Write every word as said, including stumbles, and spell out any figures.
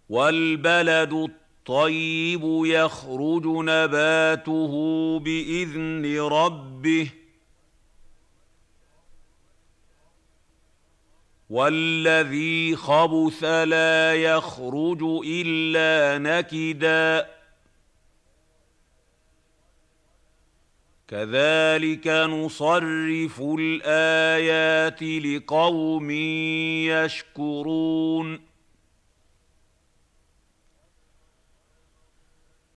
وَالْبَلَدُ الطَّيِّبُ يَخْرُجُ نَبَاتُهُ بِإِذْنِ رَبِّهِ ۖ وَالَّذِي خَبُثَ لَا يَخْرُجُ إِلَّا نَكِدًا ۚ كَذَٰلِكَ نُصَرِّفُ الْآيَاتِ لِقَوْمٍ يَشْكُرُونَ